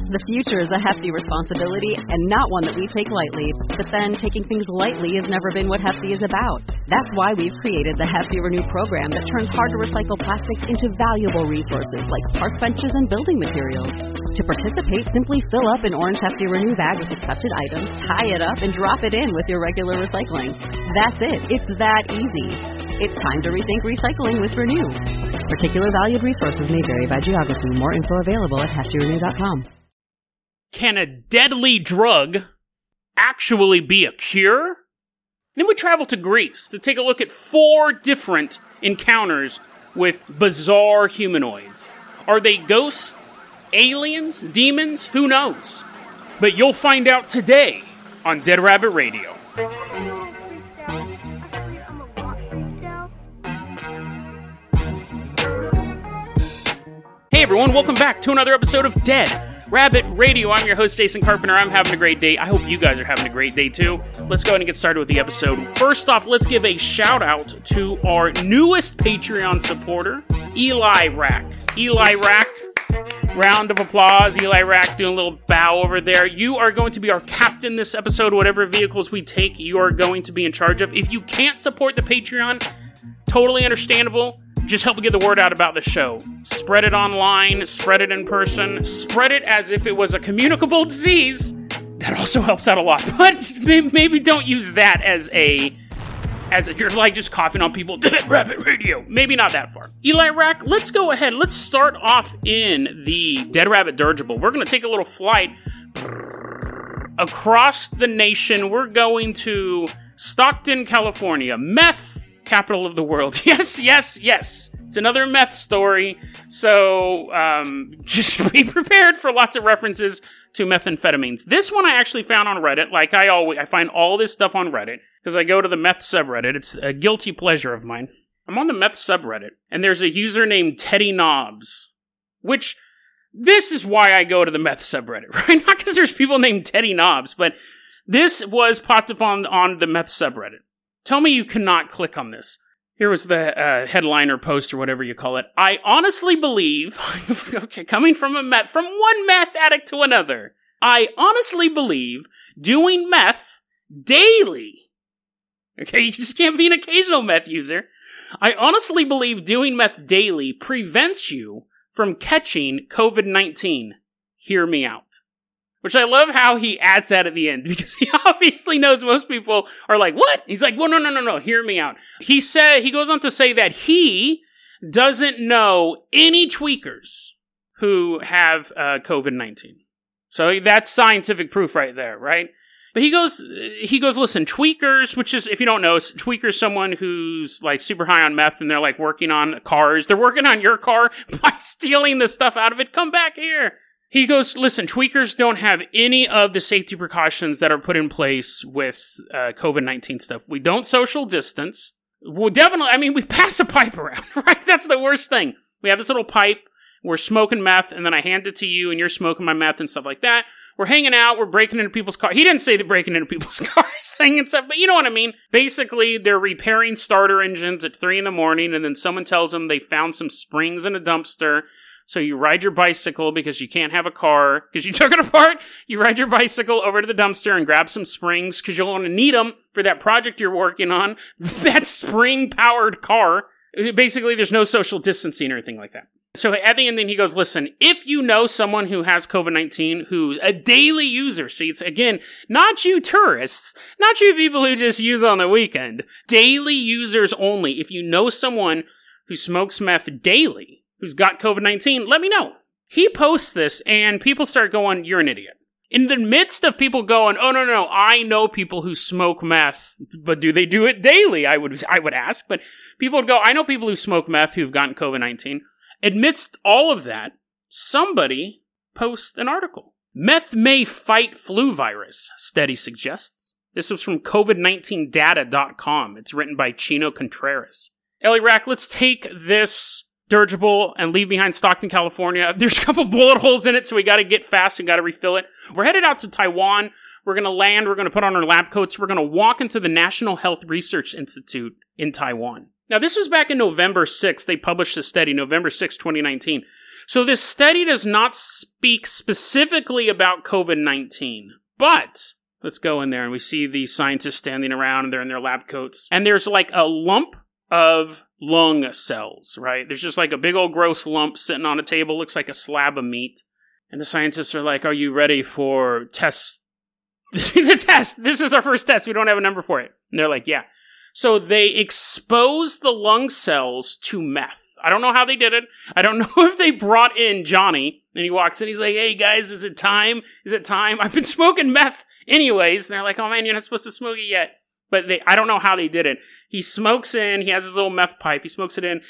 The future is a hefty responsibility and not one that we take lightly. But then, taking things lightly has never been what Hefty is about. That's why we've created the Hefty Renew program that turns hard-to-recycle plastics into valuable resources like park benches and building materials. To participate, simply fill up an orange Hefty Renew bag with accepted items, tie it up, and drop it in with your regular recycling. That's it. It's that easy. It's time to rethink recycling with Renew. Particular valued resources may vary by geography. More info available at heftyrenew.com. Can a deadly drug actually be a cure? Then we travel to Greece to take a look at 4 different encounters with bizarre humanoids. Are they ghosts, aliens, demons? Who knows? But you'll find out today on Dead Rabbit Radio. Hey everyone, welcome back to another episode of Dead Rabbit Radio. I'm your host, Jason Carpenter. I'm having a great day. I hope you guys are having a great day too. Let's go ahead and get started with the episode. First off, let's give a shout out to our newest Patreon supporter, Eli Rack. Eli Rack, round of applause. Eli Rack doing a little bow over there. You are going to be our captain this episode. Whatever vehicles we take, you are going to be in charge of. If you can't support the Patreon, totally understandable. Just help get the word out about the show. Spread it online, spread it in person, spread it as if it was a communicable disease. That also helps out a lot. But maybe don't use that as you're like just coughing on people. Dead Rabbit Radio. Maybe not that far. Eli Rack, let's go ahead. Let's start off in the Dead Rabbit dirigible. We're going to take a little flight across the nation. We're going to Stockton, California. Meth capital of the world. Yes. It's another meth story. So, just be prepared for lots of references to methamphetamines. This one I actually found on Reddit. Like I find all this stuff on Reddit because I go to the meth subreddit. It's a guilty pleasure of mine. I'm on the meth subreddit and there's a user named Teddy Knobs, which this is why I go to the meth subreddit, right? Not because there's people named Teddy Knobs, but this was popped up on the meth subreddit. Tell me you cannot click on this. Here was the headline or post or whatever you call it. I honestly believe, okay, coming from one meth addict to another, I honestly believe doing meth daily, okay, you just can't be an occasional meth user. I honestly believe doing meth daily prevents you from catching COVID-19. Hear me out. Which I love how he adds that at the end, because he obviously knows most people are like, what? He's like, well, no, hear me out. He goes on to say that he doesn't know any tweakers who have COVID-19. So that's scientific proof right there, right? But he goes, listen, tweakers, which is, if you don't know, tweakers someone who's like super high on meth and they're like working on cars. They're working on your car by stealing the stuff out of it. Come back here. He goes, listen, tweakers don't have any of the safety precautions that are put in place with COVID-19 stuff. We don't social distance. Well, definitely, we pass a pipe around, right? That's the worst thing. We have this little pipe. We're smoking meth, and then I hand it to you, and you're smoking my meth and stuff like that. We're hanging out. We're breaking into people's cars. He didn't say the breaking into people's cars thing and stuff, but you know what I mean. Basically, they're repairing starter engines at 3 a.m, and then someone tells them they found some springs in a dumpster. So you ride your bicycle because you can't have a car because you took it apart. You ride your bicycle over to the dumpster and grab some springs because you'll want to need them for that project you're working on. That spring-powered car. Basically, there's no social distancing or anything like that. So at the end, then he goes, listen, if you know someone who has COVID-19, who's a daily user, see, it's again, not you tourists, not you people who just use on the weekend, daily users only. If you know someone who smokes meth daily, who's got COVID-19, let me know. He posts this, and people start going, you're an idiot. In the midst of people going, oh, no, I know people who smoke meth, but do they do it daily? I would ask, but people would go, I know people who smoke meth who've gotten COVID-19. Amidst all of that, somebody posts an article. Meth may fight flu virus, study suggests. This was from COVID19data.com. It's written by Chino Contreras. Eli Rack, let's take this dirigible and leave behind Stockton, California. There's a couple bullet holes in it, so we got to get fast and got to refill it. We're headed out to Taiwan. We're going to land. We're going to put on our lab coats. We're going to walk into the National Health Research Institute in Taiwan. Now, this was back in November 6th. They published this study, November 6, 2019. So this study does not speak specifically about COVID-19, but let's go in there and we see these scientists standing around and they're in their lab coats. And there's like a lump of lung cells, right? There's just like a big old gross lump sitting on a table, looks like a slab of meat. And the scientists are like, are you ready for test? The test! This is our first test. We don't have a number for it. And they're like, yeah. So they expose the lung cells to meth. I don't know how they did it. I don't know if they brought in Johnny and he walks in. He's like, hey guys, is it time? Is it time? I've been smoking meth anyways. And they're like, oh man, you're not supposed to smoke it yet. But I don't know how they did it. He smokes in. He has his little meth pipe. He smokes it in.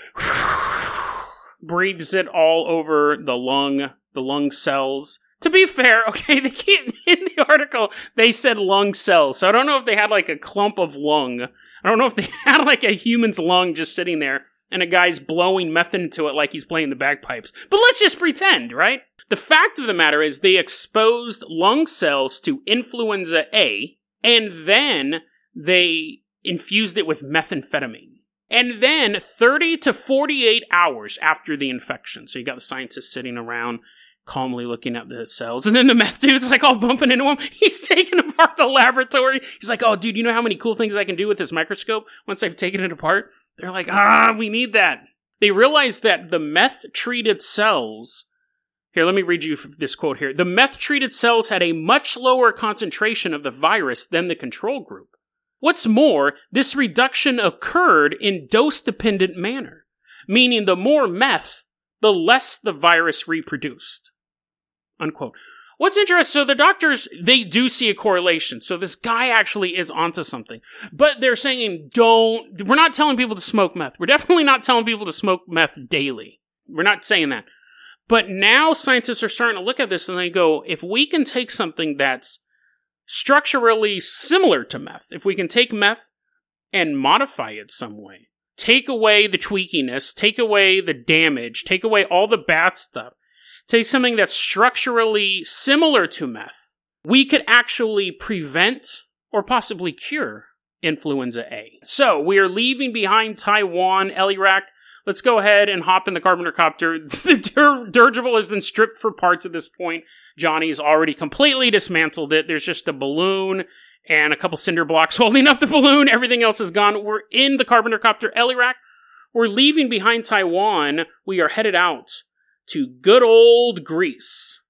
Breathes it all over the lung cells. To be fair, okay, they can't, in the article, they said lung cells. So I don't know if they had like a clump of lung. I don't know if they had like a human's lung just sitting there and a guy's blowing meth into it like he's playing the bagpipes. But let's just pretend, right? The fact of the matter is they exposed lung cells to influenza A, and then they infused it with methamphetamine. And then 30 to 48 hours after the infection. So you got the scientists sitting around calmly looking at the cells. And then the meth dude's like all bumping into him. He's taking apart the laboratory. He's like, oh, dude, you know how many cool things I can do with this microscope once I've taken it apart? They're like, we need that. They realized that the meth-treated cells... Here, let me read you this quote here. The meth-treated cells had a much lower concentration of the virus than the control group. What's more, this reduction occurred in dose-dependent manner, meaning the more meth, the less the virus reproduced. Unquote. What's interesting, so the doctors, they do see a correlation. So this guy actually is onto something. But they're saying, we're not telling people to smoke meth. We're definitely not telling people to smoke meth daily. We're not saying that. But now scientists are starting to look at this and they go, if we can take something that's structurally similar to meth, if we can take meth and modify it some way, take away the tweakiness, take away the damage, take away all the bad stuff, take something that's structurally similar to meth, we could actually prevent or possibly cure influenza A. So we are leaving behind Taiwan, Elirak. Let's go ahead and hop in the Carpenter Copter. The dirigible has been stripped for parts at this point. Johnny's already completely dismantled it. There's just a balloon and a couple cinder blocks holding up the balloon. Everything else is gone. We're in the Carpenter Copter, Elirak. We're leaving behind Taiwan. We are headed out to good old Greece.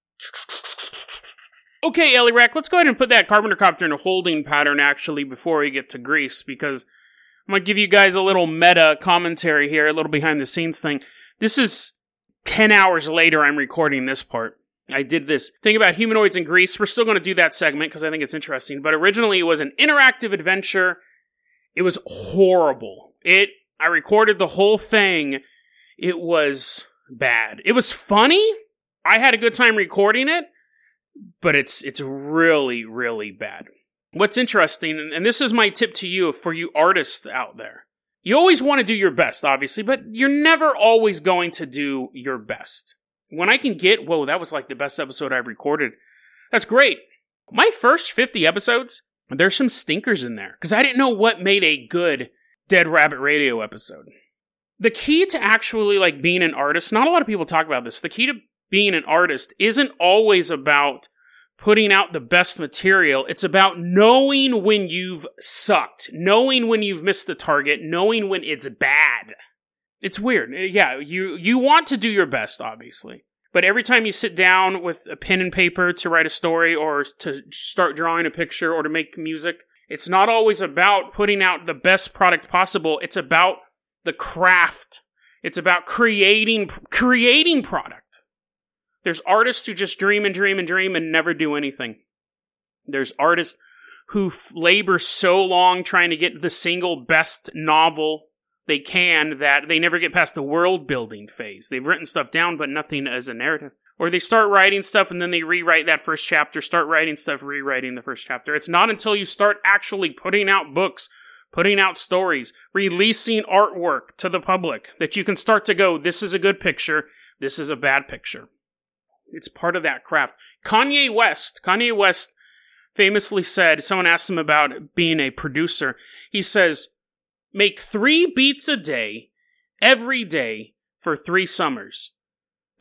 Okay, Elirak, let's go ahead and put that Carpenter Copter in a holding pattern, actually, before we get to Greece, because I'm going to give you guys a little meta commentary here, a little behind-the-scenes thing. This is 10 hours later I'm recording this part. I did this thing about humanoids in Greece. We're still going to do that segment because I think it's interesting. But originally it was an interactive adventure. It was horrible. I recorded the whole thing. It was bad. It was funny. I had a good time recording it. But it's really, really bad. What's interesting, and this is my tip to you, for you artists out there. You always want to do your best, obviously, but you're never always going to do your best. When I can get, whoa, that was like the best episode I've recorded. That's great. My first 50 episodes, there's some stinkers in there, because I didn't know what made a good Dead Rabbit Radio episode. The key to actually like being an artist, not a lot of people talk about this, the key to being an artist isn't always about putting out the best material. It's about knowing when you've sucked, knowing when you've missed the target, knowing when it's bad. It's weird. Yeah, you want to do your best, obviously. But every time you sit down with a pen and paper to write a story or to start drawing a picture or to make music, it's not always about putting out the best product possible. It's about the craft. It's about creating product. There's artists who just dream and dream and dream and never do anything. There's artists who labor so long trying to get the single best novel they can that they never get past the world building phase. They've written stuff down, but nothing as a narrative. Or they start writing stuff and then they rewrite that first chapter, start writing stuff, rewriting the first chapter. It's not until you start actually putting out books, putting out stories, releasing artwork to the public that you can start to go, this is a good picture, this is a bad picture. It's part of that craft. Kanye West famously said, someone asked him about being a producer. He says, make 3 beats a day, every day, for 3 summers.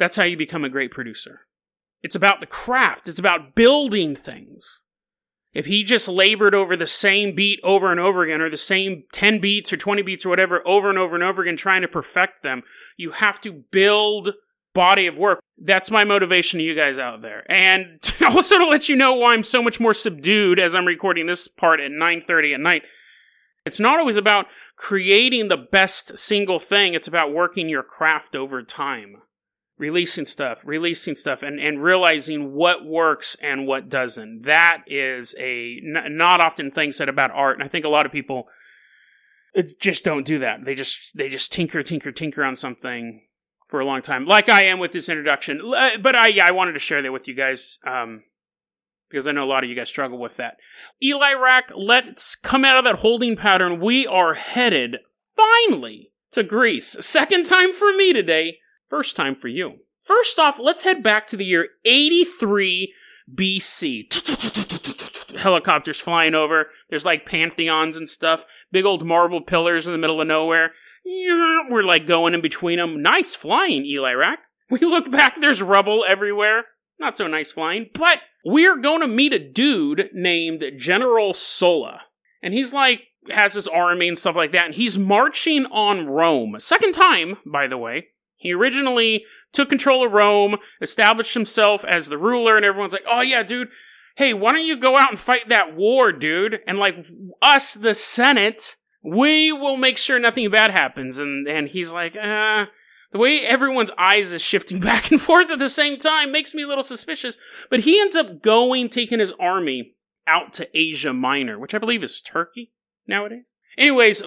That's how you become a great producer. It's about the craft. It's about building things. If he just labored over the same beat over and over again, or the same 10 beats or 20 beats or whatever over and over and over again, trying to perfect them, you have to build body of work. That's my motivation to you guys out there. And also to let you know why I'm so much more subdued as I'm recording this part at 9:30 at night. It's not always about creating the best single thing. It's about working your craft over time. Releasing stuff, and realizing what works and what doesn't. That is a not often thing said about art, and I think a lot of people just don't do that. They just tinker on something for a long time, like I am with this introduction. But I wanted to share that with you guys, because I know a lot of you guys struggle with that. Eli Rack, let's come out of that holding pattern. We are headed, finally, to Greece. Second time for me today. First time for you. First off, let's head back to the year 83 BC. Helicopters flying over. There's like pantheons and stuff. Big old marble pillars in the middle of nowhere. We're like going in between them. Nice flying, Eli Rack. We look back, there's rubble everywhere. Not so nice flying. But we're going to meet a dude named General Sulla. And he's like, has his army and stuff like that. And he's marching on Rome. Second time, by the way. He originally took control of Rome, established himself as the ruler, and everyone's like, oh yeah, dude, hey, why don't you go out and fight that war, dude? And like, us, the Senate, we will make sure nothing bad happens. And he's like, the way everyone's eyes is shifting back and forth at the same time makes me a little suspicious. But he ends up taking his army out to Asia Minor, which I believe is Turkey nowadays. Anyways,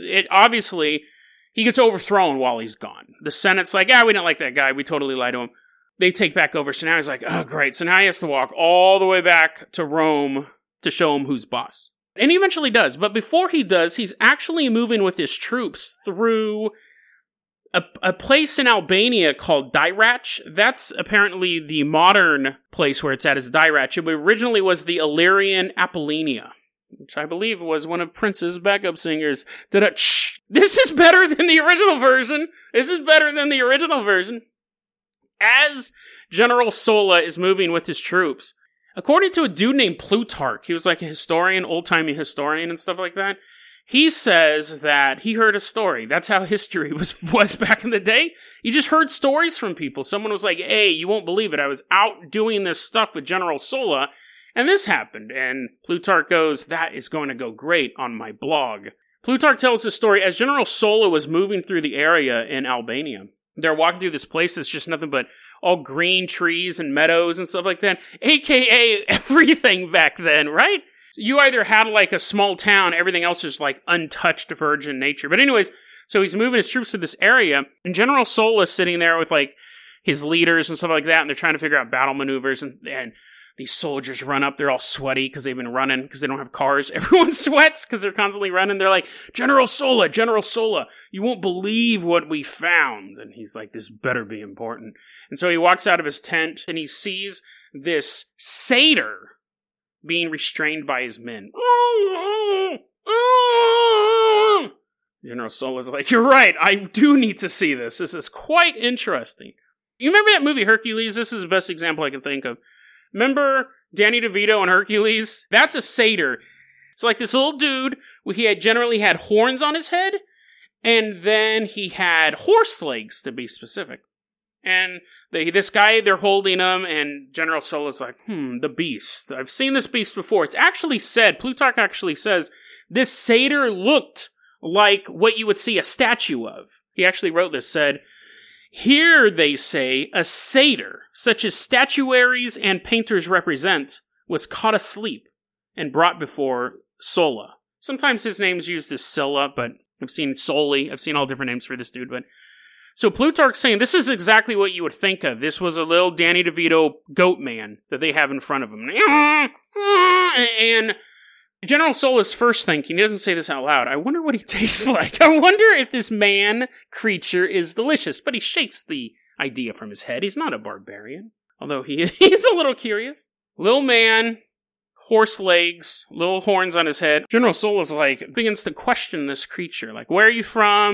he gets overthrown while he's gone. The Senate's like, we didn't like that guy. We totally lied to him. They take back over. So now he's like, oh, great. So now he has to walk all the way back to Rome to show him who's boss. And he eventually does. But before he does, he's actually moving with his troops through a place in Albania called Dirac. That's apparently the modern place where it's at is Dirac. It originally was the Illyrian Apollonia, which I believe was one of Prince's backup singers. This is better than the original version. As General Sulla is moving with his troops, according to a dude named Plutarch, he was like a historian, old-timey historian and stuff like that, he says that he heard a story. That's how history was back in the day. You just heard stories from people. Someone was like, hey, you won't believe it. I was out doing this stuff with General Sulla, and this happened. And Plutarch goes, that is going to go great on my blog. Plutarch tells the story as General Sulla was moving through the area in Albania. They're walking through this place that's just nothing but all green trees and meadows and stuff like that. AKA everything back then, right? You either had like a small town, everything else is like untouched virgin nature. But anyways, so he's moving his troops to this area, and General Sulla is sitting there with like his leaders and stuff like that, and they're trying to figure out battle maneuvers, and these soldiers run up. They're all sweaty because they've been running because they don't have cars. Everyone sweats because they're constantly running. They're like, General Sulla, you won't believe what we found. And he's like, this better be important. And so he walks out of his tent and he sees this satyr being restrained by his men. General Sulla's like, you're right, I do need to see this. This is quite interesting. You remember that movie Hercules? This is the best example I can think of. Remember Danny DeVito and Hercules? That's a satyr. It's like this little dude. He generally had horns on his head, and then he had horse legs, to be specific. And this guy, they're holding him, and General Sulla's like, the beast. I've seen this beast before. It's actually said, Plutarch actually says, this satyr looked like what you would see a statue of. He actually wrote this, said, here, they say, a satyr, such as statuaries and painters represent, was caught asleep and brought before Sulla. Sometimes his name's used as Scylla, but I've seen Sully. I've seen all different names for this dude, but so Plutarch's saying this is exactly what you would think of. This was a little Danny DeVito goat man that they have in front of him. And General Sulla's first thinking, he doesn't say this out loud, I wonder what he tastes like. I wonder if this man creature is delicious. But he shakes the idea from his head. He's not a barbarian. Although he's a little curious. Little man, horse legs, little horns on his head. General Sulla's like, begins to question this creature. Like, where are you from?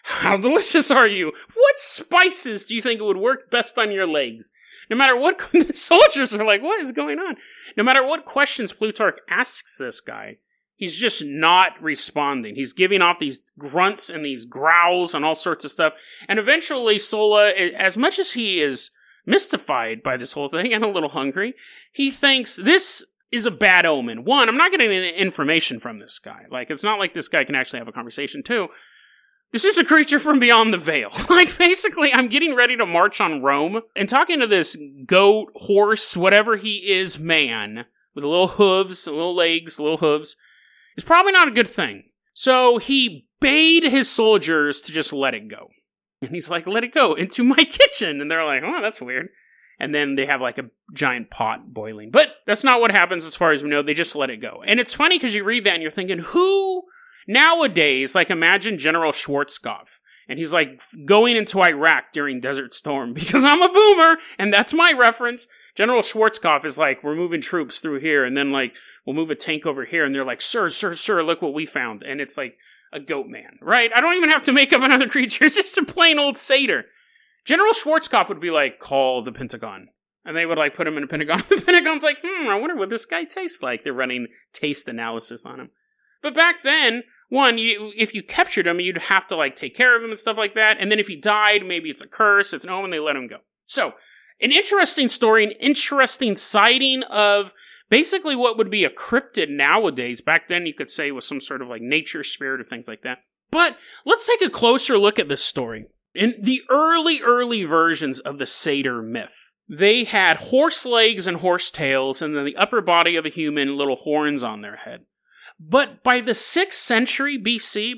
How delicious are you? What spices do you think would work best on your legs? No matter what, the soldiers are like, what is going on? No matter what questions Plutarch asks this guy, he's just not responding. He's giving off these grunts and these growls and all sorts of stuff. And eventually Sulla, as much as he is mystified by this whole thing and a little hungry, he thinks this is a bad omen. One, I'm not getting any information from this guy. Like, it's not like this guy can actually have a conversation. Two, this is a creature from beyond the veil. Like, basically, I'm getting ready to march on Rome and talking to this goat, horse, whatever he is, man, with little hooves, little legs, little hooves, is probably not a good thing. So he bade his soldiers to just let it go. And he's like, let it go into my kitchen. And they're like, oh, that's weird. And then they have like a giant pot boiling. But that's not what happens as far as we know. They just let it go. And it's funny because you read that and you're thinking, who nowadays, like imagine General Schwarzkopf. And he's like going into Iraq during Desert Storm because I'm a boomer and that's my reference. General Schwarzkopf is like, we're moving troops through here and then like, we'll move a tank over here. And they're like, sir, look what we found. And it's like a goat man, right? I don't even have to make up another creature. It's just a plain old satyr. General Schwarzkopf would be like, call the Pentagon. And they would like put him in a Pentagon. The Pentagon's like, I wonder what this guy tastes like. They're running taste analysis on him. But back then, one, if you captured him, you'd have to like take care of him and stuff like that. And then if he died, maybe it's a curse, it's an omen, they let him go. So, an interesting story, an interesting sighting of basically what would be a cryptid nowadays. Back then, you could say was some sort of like nature spirit or things like that. But let's take a closer look at this story. In the early versions of the satyr myth, they had horse legs and horse tails, and then the upper body of a human, little horns on their head. But by the 6th century BC,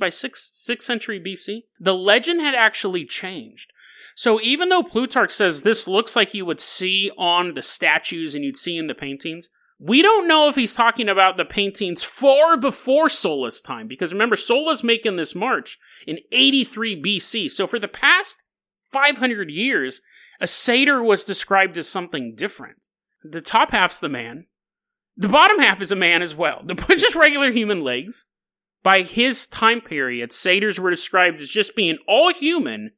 the legend had actually changed. So even though Plutarch says this looks like you would see on the statues and you'd see in the paintings, we don't know if he's talking about the paintings far before Sulla's time. Because remember, Sulla's making this march in 83 BC. So for the past 500 years, a satyr was described as something different. The top half's the man. The bottom half is a man as well. They're just regular human legs. By his time period, satyrs were described as just being all human,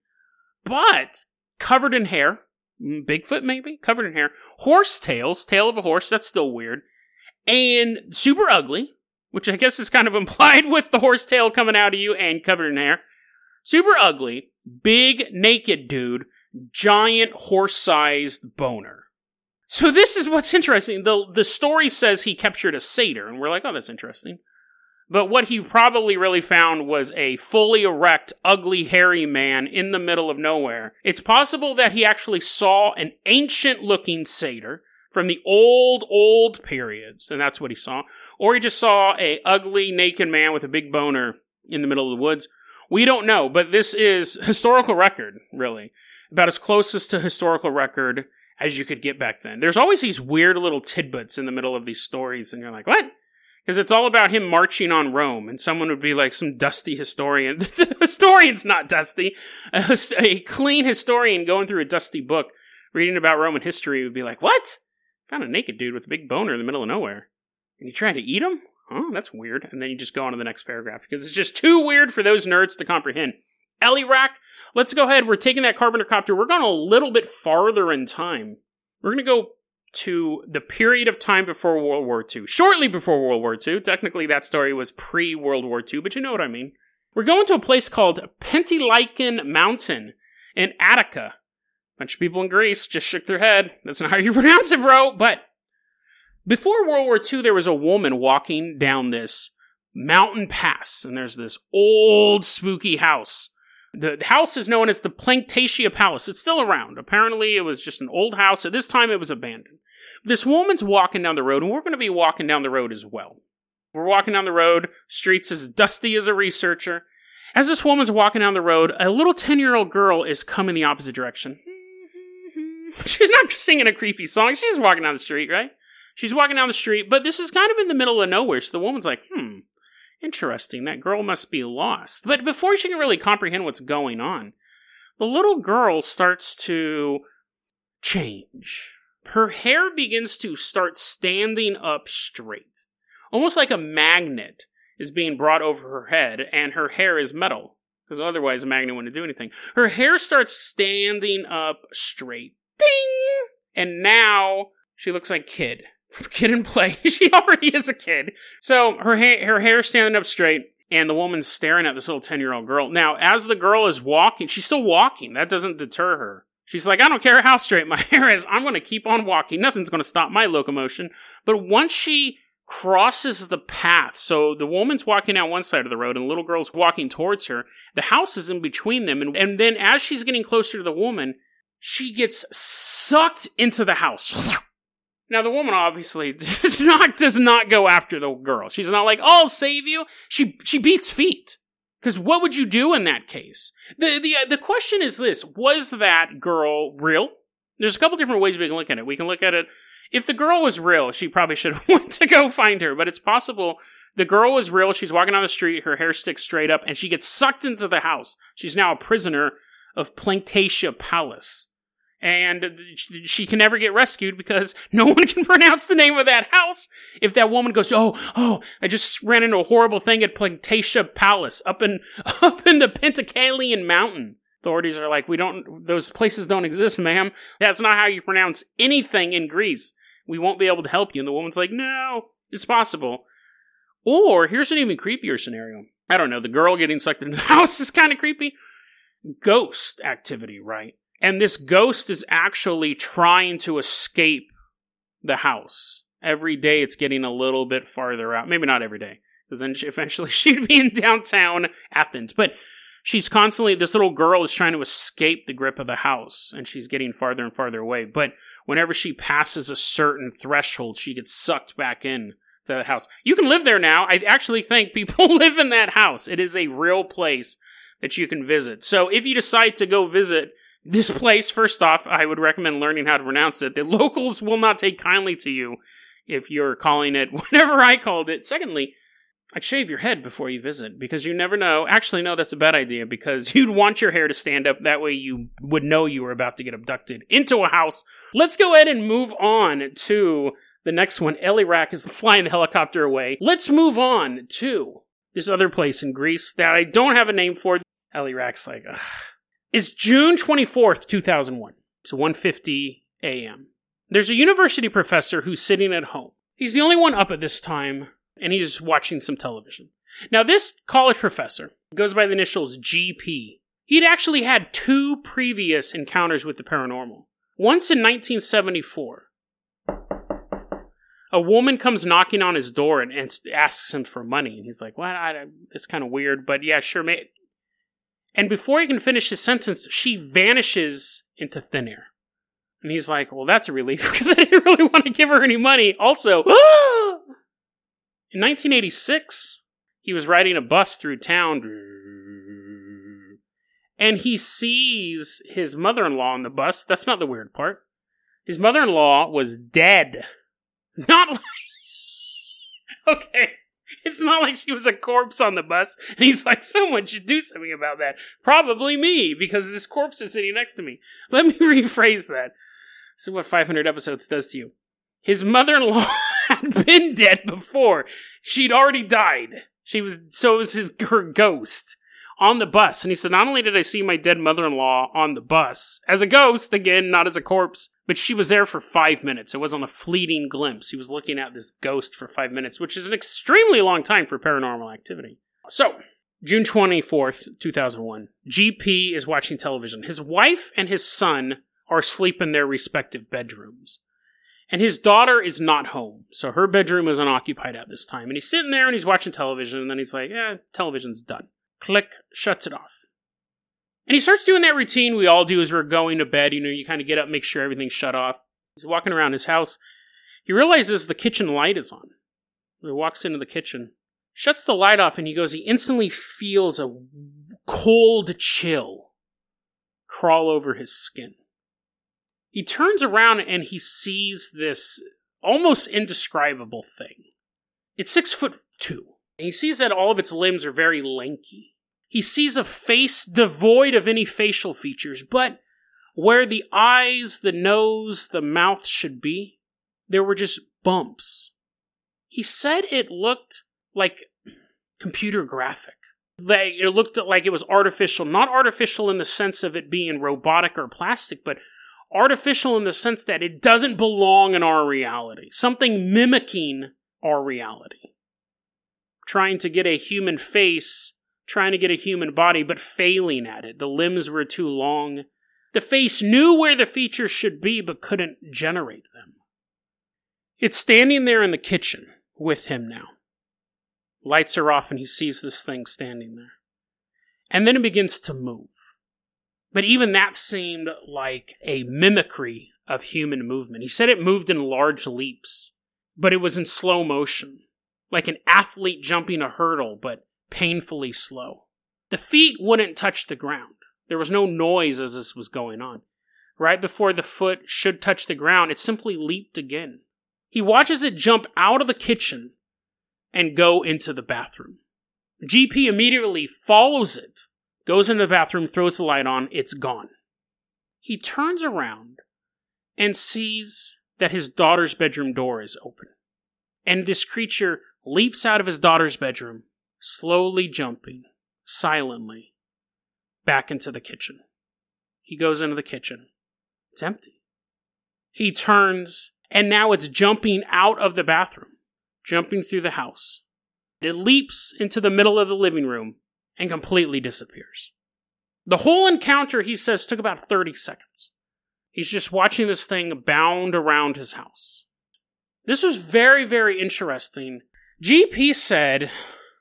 but covered in hair. Bigfoot, maybe? Covered in hair. Horse tails. Tail of a horse. That's still weird. And super ugly, which I guess is kind of implied with the horse tail coming out of you and covered in hair. Super ugly. Big, naked dude. Giant, horse-sized boner. So this is what's interesting. The story says he captured a satyr, and we're like, oh, that's interesting. But what he probably really found was a fully erect, ugly, hairy man in the middle of nowhere. It's possible that he actually saw an ancient-looking satyr from the old periods, and that's what he saw. Or he just saw a ugly, naked man with a big boner in the middle of the woods. We don't know, but this is historical record, really. About as closest to historical record as you could get back then. There's always these weird little tidbits in the middle of these stories, and you're like, what? Because it's all about him marching on Rome, and someone would be like some dusty historian. The historian's not dusty. A clean historian going through a dusty book, reading about Roman history would be like, what? Found a naked dude with a big boner in the middle of nowhere. And you trying to eat him? Oh, that's weird. And then you just go on to the next paragraph, because it's just too weird for those nerds to comprehend. Elirak, let's go ahead. We're taking that Carpenter Copter. We're going a little bit farther in time. We're going to go to the period of time before World War II. Shortly before World War II. Technically, that story was pre-World War II, but you know what I mean. We're going to a place called Pentelikon Mountain in Attica. A bunch of people in Greece just shook their head. That's not how you pronounce it, bro. But before World War II, there was a woman walking down this mountain pass, and there's this old, spooky house. The house is known as the Planctatia Palace. It's still around. Apparently, it was just an old house. At this time, it was abandoned. This woman's walking down the road, and we're going to be walking down the road as well. We're walking down the road, streets as dusty as a researcher. As this woman's walking down the road, a little 10-year-old girl is coming the opposite direction. She's not singing a creepy song. She's just walking down the street, right? She's walking down the street, but this is kind of in the middle of nowhere, so the woman's like, interesting, that girl must be lost. But before she can really comprehend what's going on, the little girl starts to change. Her hair begins to start standing up straight. Almost like a magnet is being brought over her head, and her hair is metal. because otherwise Magna wouldn't do anything. Her hair starts standing up straight. Ding! And now she looks like Kid. Kid in Play. She already is a kid. So her hair's standing up straight, and the woman's staring at this little 10-year-old girl. Now, as the girl is walking, she's still walking. That doesn't deter her. She's like, I don't care how straight my hair is. I'm going to keep on walking. Nothing's going to stop my locomotion. But once she crosses the path, so the woman's walking down one side of the road, and the little girl's walking towards her, the house is in between them. And then as she's getting closer to the woman, she gets sucked into the house. Now, the woman obviously does not go after the girl. She's not like, I'll save you. She beats feet. Because what would you do in that case? The question is this: was that girl real? There's a couple different ways we can look at it. We can look at it, if the girl was real, she probably should have went to go find her. But it's possible the girl was real. She's walking down the street, her hair sticks straight up, and she gets sucked into the house. She's now a prisoner of Planctasia Palace. And she can never get rescued because no one can pronounce the name of that house. If that woman goes, oh, I just ran into a horrible thing at Planctasia Palace up in the Pentacalian Mountain. Authorities are like, those places don't exist, ma'am. That's not how you pronounce anything in Greece. We won't be able to help you. And the woman's like, no, it's possible. Or here's an even creepier scenario. I don't know. The girl getting sucked into the house is kind of creepy. Ghost activity, right? And this ghost is actually trying to escape the house. Every day it's getting a little bit farther out. Maybe not every day, because then eventually she'd be in downtown Athens. But this little girl is trying to escape the grip of the house, and she's getting farther and farther away. But whenever she passes a certain threshold, she gets sucked back in to that house. You can live there now. I actually think people live in that house. It is a real place that you can visit. So if you decide to go visit this place, first off, I would recommend learning how to pronounce it. The locals will not take kindly to you if you're calling it whatever I called it. Secondly, I'd shave your head before you visit, because you never know. Actually, no, that's a bad idea, because you'd want your hair to stand up. That way you would know you were about to get abducted into a house. Let's go ahead and move on to the next one. Elirak is flying the helicopter away. Let's move on to this other place in Greece that I don't have a name for. Elirak's like, ugh. It's June 24th, 2001. It's 1:50 a.m. There's a university professor who's sitting at home. He's the only one up at this time, and he's watching some television. Now, this college professor goes by the initials GP. He'd actually had 2 previous encounters with the paranormal. Once in 1974. A woman comes knocking on his door and asks him for money. And he's like, well, it's kind of weird, but yeah, sure, mate. And before he can finish his sentence, she vanishes into thin air. And he's like, well, that's a relief, because I didn't really want to give her any money. Also, in 1986, he was riding a bus through town, and he sees his mother-in-law on the bus. That's not the weird part. His mother-in-law was dead. Not like... Okay. It's not like she was a corpse on the bus, and he's like, someone should do something about that. Probably me, because this corpse is sitting next to me. Let me rephrase that. This is what 500 episodes does to you. His mother-in-law had been dead before. She'd already died. It was her ghost on the bus. And he said, not only did I see my dead mother-in-law on the bus, as a ghost, again, not as a corpse, but she was there for 5 minutes. It wasn't a fleeting glimpse. He was looking at this ghost for 5 minutes, which is an extremely long time for paranormal activity. So, June 24th, 2001. GP is watching television. His wife and his son are asleep in their respective bedrooms. And his daughter is not home, so her bedroom is unoccupied at this time. And he's sitting there and he's watching television, and then he's like, television's done. Click, shuts it off. And he starts doing that routine we all do as we're going to bed. You kind of get up, make sure everything's shut off. He's walking around his house. He realizes the kitchen light is on. He walks into the kitchen, shuts the light off, and he instantly feels a cold chill crawl over his skin. He turns around and he sees this almost indescribable thing. It's 6'2". And he sees that all of its limbs are very lanky. He sees a face devoid of any facial features, but where the eyes, the nose, the mouth should be, there were just bumps. He said it looked like computer graphic. It looked like it was artificial. Not artificial in the sense of it being robotic or plastic, but artificial in the sense that it doesn't belong in our reality. Something mimicking our reality. Trying to get a human face, trying to get a human body, but failing at it. The limbs were too long. The face knew where the features should be, but couldn't generate them. It's standing there in the kitchen with him now. Lights are off and he sees this thing standing there. And then it begins to move. But even that seemed like a mimicry of human movement. He said it moved in large leaps, but it was in slow motion. Like an athlete jumping a hurdle, but painfully slow. The feet wouldn't touch the ground. There was no noise as this was going on. Right before the foot should touch the ground, it simply leaped again. He watches it jump out of the kitchen and go into the bathroom. GP immediately follows it, goes into the bathroom, throws the light on, it's gone. He turns around and sees that his daughter's bedroom door is open. And this creature leaps out of his daughter's bedroom, slowly jumping, silently, back into the kitchen. He goes into the kitchen. It's empty. He turns, and now it's jumping out of the bathroom, jumping through the house. It leaps into the middle of the living room and completely disappears. The whole encounter, he says, took about 30 seconds. He's just watching this thing bound around his house. This was very, very interesting. GP said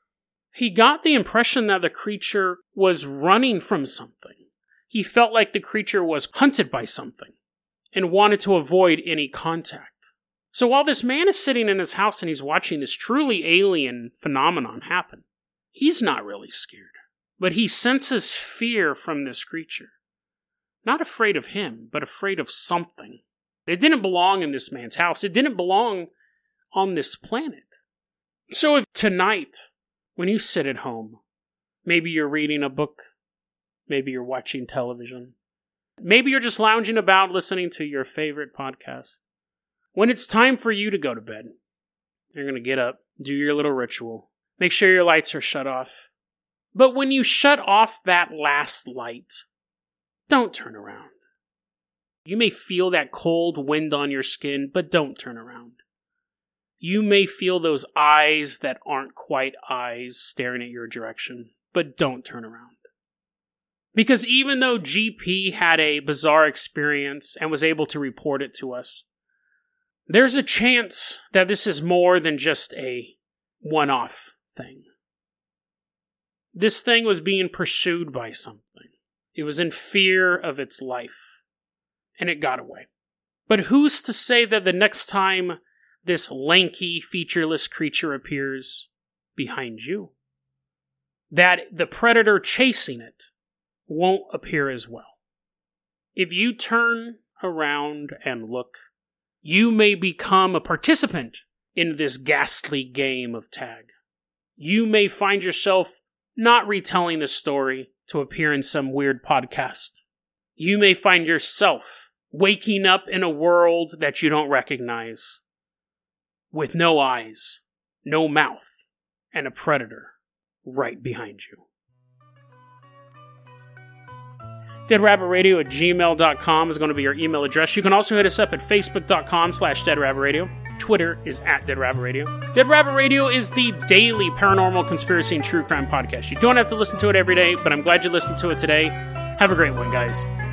he got the impression that the creature was running from something. He felt like the creature was hunted by something and wanted to avoid any contact. So while this man is sitting in his house and he's watching this truly alien phenomenon happen, he's not really scared. But he senses fear from this creature. Not afraid of him, but afraid of something. It didn't belong in this man's house. It didn't belong on this planet. So if tonight, when you sit at home, maybe you're reading a book, maybe you're watching television, maybe you're just lounging about listening to your favorite podcast, when it's time for you to go to bed, you're going to get up, do your little ritual, make sure your lights are shut off. But when you shut off that last light, don't turn around. You may feel that cold wind on your skin, but don't turn around. You may feel those eyes that aren't quite eyes staring at your direction, but don't turn around. Because even though GP had a bizarre experience and was able to report it to us, there's a chance that this is more than just a one-off thing. This thing was being pursued by something. It was in fear of its life, and it got away. But who's to say that the next time this lanky, featureless creature appears behind you, that the predator chasing it won't appear as well? If you turn around and look, you may become a participant in this ghastly game of tag. You may find yourself not retelling the story to appear in some weird podcast. You may find yourself waking up in a world that you don't recognize, with no eyes, no mouth, and a predator right behind you. DeadRabbitRadio@gmail.com is going to be your email address. You can also hit us up at Facebook.com/DeadRabbitRadio. Twitter is @DeadRabbitRadio. Dead Rabbit Radio is the daily paranormal, conspiracy, and true crime podcast. You don't have to listen to it every day, but I'm glad you listened to it today. Have a great one, guys.